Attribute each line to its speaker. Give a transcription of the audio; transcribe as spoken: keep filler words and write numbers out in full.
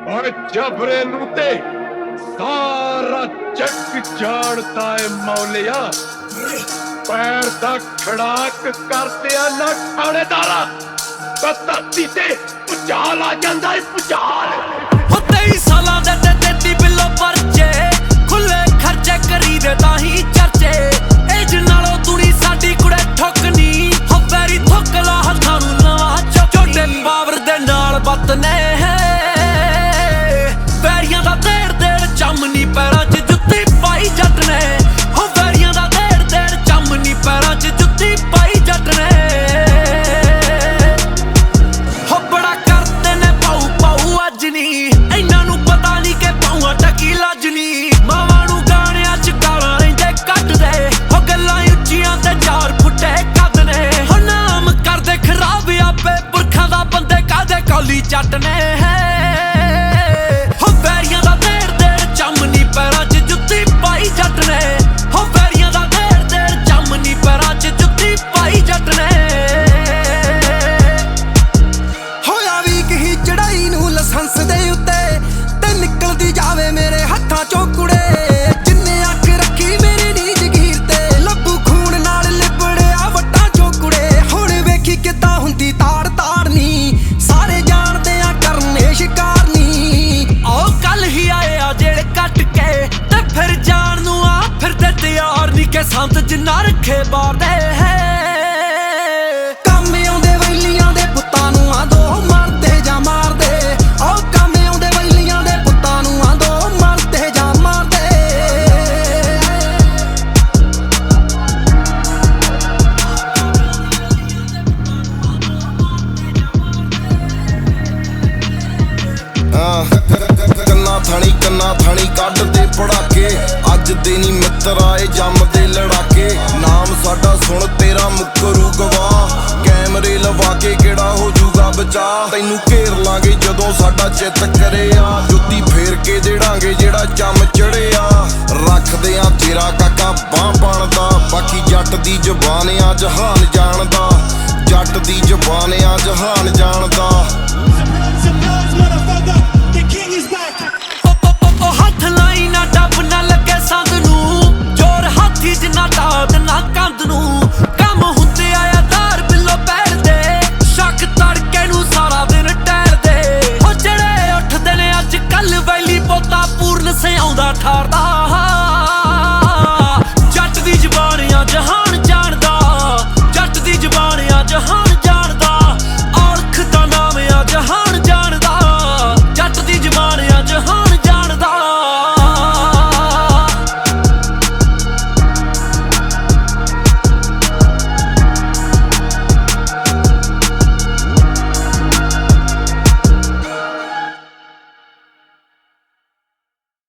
Speaker 1: और जबरे नूते सारा जग जानता है मौलिया पैर दा खड़ाक करते ना थानेदारा धरती ते भुचाल आ जांदा है भुचाल।
Speaker 2: तेईस सालां दे ते तेती बिलो परचे खुले खर्चे करी दे ताही चर्चे एज नालों तुड़ी साडी कुड़े ठोकनी हो वैरी ठोकला हत्थां नूं नवां छोटे पावर दे नाल बतने वैरियां दा देड़ देड़ चमनी पैरां च जुत्ती पाई जट ने हो वैरियां दा देड़ देड़ चमनी पैरां च जुत्ती पाई जट ने हो बड़ा करदे ने पाऊ पाऊ अज नी इन्हां नूं पता नहीं कि पाऊआं टकी लजनी मावां नूं गाणियां च गालां रहिंदे कड्डदे हो गल्लां ਉੱਚੀਆਂ ते जार फुੱटे कद ने हो नाम करदे खराब आपे पुरखां दा बंदे कादे कौली जट ने हो वैरियां दा देड़ देड़ चमनी पैरां च जुत्ती पाई जट ने हो वैरियां दा देड़ देड़ चमनी पैरां च जुत्ती पाई जट ने
Speaker 3: होया वीक ही चढ़ाई नूं लाइसेंस दे उत्ते ते निकलदी जावे मेरे हत्थां चों कुड़े जिन्ने अख रखी मेरी नी जगीर ते लब्बू खून नाल लिबड़िया वट्टां चों कुड़े हुण वेखी किद्दां हुंदी ताड़ ताड़नी सारे जाणदे आ करने शिकार नी
Speaker 2: ओ कल ही आए आ जेड़े कट के ते फिर जान नूं आ फिरदे तैयार नी के संत जिन्ना रखे बार दे है
Speaker 3: ਕੰਮ ਆਉਂਦੇ ਵੈਲੀਆਂ ਦੇ ਪੁੱਤਾਂ ਨੂੰ ਆ ਦੋ ਮਰਦੇ ਜਾਂ ਮਾਰਦੇ ਓ ਕੰਮ ਆਉਂਦੇ ਵੈਲੀਆਂ ਦੇ ਪੁੱਤਾਂ ਨੂੰ ਆ ਦੋ ਮਰਦੇ ਜਾਂ ਮਾਰਦੇ
Speaker 4: ਕੰਨਾ ਥਣੀ ਕੰਨਾ ਥਣੀ ਕੱਢਦੇ ਪੜਾਕੇ ਅੱਜ ਦੇ ਨੀ ਮਿੱਤਰ ਆਏ ਜੰਮਦੇ ਲੜਾਕੇ ਨਾਮ ਸਾਡਾ ਸੁਣ ਤੇਰਾ ਮੁੱਕਰੂ ਗਵਾਹ ਕੈਮਰੇ ਲਵਾ ਕੇ ਕਿਹੜਾ ਹੋ ਜੂਗਾ ਬਚਾ ਤੈਨੂੰ ਘੇਰ ਲਾਂਗੇ ਜਦੋਂ ਸਾਡਾ ਚਿੱਤ ਕਰੇ ਆ ਜੁੱਤੀ ਫੇਰ ਕੇ ਦੇੜਾਂਗੇ ਜਿਹੜਾ ਚੰਮ ਚੜਿਆ ਰੱਖਦੇ ਆ ਤੇਰਾ ਕਾਕਾ ਬਾਹ ਬਣਦਾ ਬਾਕੀ ਜੱਟ ਦੀ ਜ਼ੁਬਾਨ ਆ ਜਹਾਨ ਜਾਣਦਾ ਜੱਟ ਦੀ ਜ਼ੁਬਾਨ ਆ ਜਹਾਨ ਜਾਣਦਾ
Speaker 2: ਹੱਥ ਲਾਈ ਨਾ ਡੱਬ ਨਾ ਲੱਗੇ ਸੰਦ ਨੂੰ ਜੋਰ ਹਾਥੀ ਜਿੰਨਾ